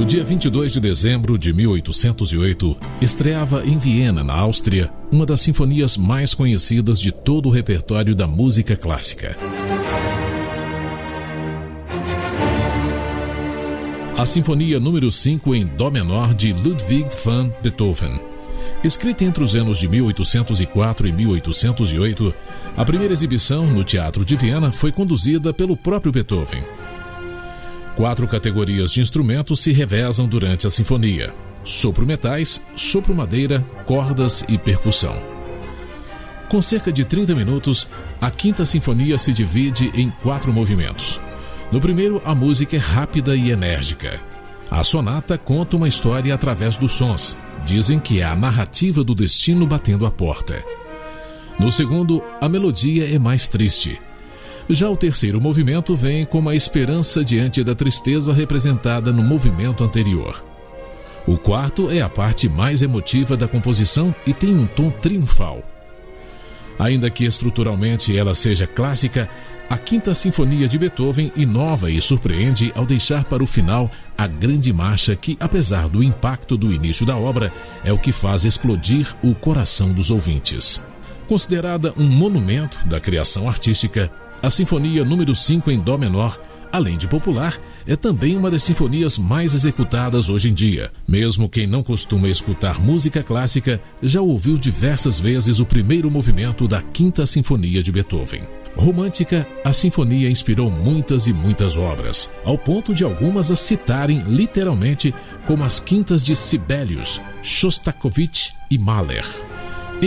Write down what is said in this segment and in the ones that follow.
No dia 22 de dezembro de 1808, estreava em Viena, na Áustria, uma das sinfonias mais conhecidas de todo o repertório da música clássica. A Sinfonia número 5 em Dó menor de Ludwig van Beethoven. Escrita entre os anos de 1804 e 1808, a primeira exibição no Teatro de Viena foi conduzida pelo próprio Beethoven. 4 categorias de instrumentos se revezam durante a sinfonia: sopro metais, sopro madeira, cordas e percussão. Com cerca de 30 minutos, a Quinta Sinfonia se divide em 4 movimentos. No primeiro, a música é rápida e enérgica. A sonata conta uma história através dos sons. Dizem que é a narrativa do destino batendo à porta. No segundo, a melodia é mais triste. Já o terceiro movimento vem como a esperança diante da tristeza representada no movimento anterior. O quarto é a parte mais emotiva da composição e tem um tom triunfal. Ainda que estruturalmente ela seja clássica, a Quinta Sinfonia de Beethoven inova e surpreende ao deixar para o final a grande marcha que, apesar do impacto do início da obra, é o que faz explodir o coração dos ouvintes. Considerada um monumento da criação artística, a Sinfonia número 5 em Dó menor, além de popular, é também uma das sinfonias mais executadas hoje em dia. Mesmo quem não costuma escutar música clássica, já ouviu diversas vezes o primeiro movimento da Quinta Sinfonia de Beethoven. Romântica, a sinfonia inspirou muitas e muitas obras, ao ponto de algumas a citarem literalmente como as quintas de Sibelius, Shostakovich e Mahler. Em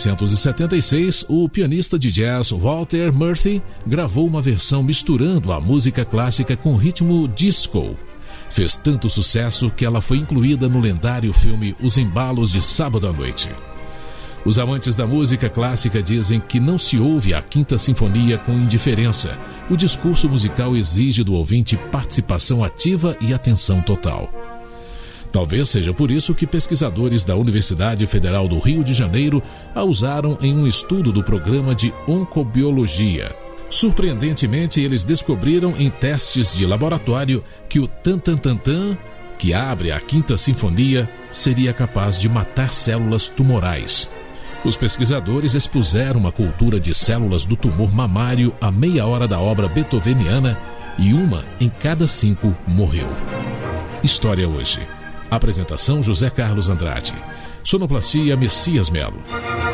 1976, o pianista de jazz Walter Murphy gravou uma versão misturando a música clássica com ritmo disco. Fez tanto sucesso que ela foi incluída no lendário filme Os Embalos de Sábado à Noite. Os amantes da música clássica dizem que não se ouve a Quinta Sinfonia com indiferença. O discurso musical exige do ouvinte participação ativa e atenção total. Talvez seja por isso que pesquisadores da Universidade Federal do Rio de Janeiro a usaram em um estudo do programa de oncobiologia. Surpreendentemente, eles descobriram em testes de laboratório que o tan-tan-tan-tan, que abre a Quinta Sinfonia, seria capaz de matar células tumorais. Os pesquisadores expuseram uma cultura de células do tumor mamário a meia hora da obra beethoveniana e 1 em cada 5 morreu. História Hoje. Apresentação: José Carlos Andrade. Sonoplastia: Messias Melo.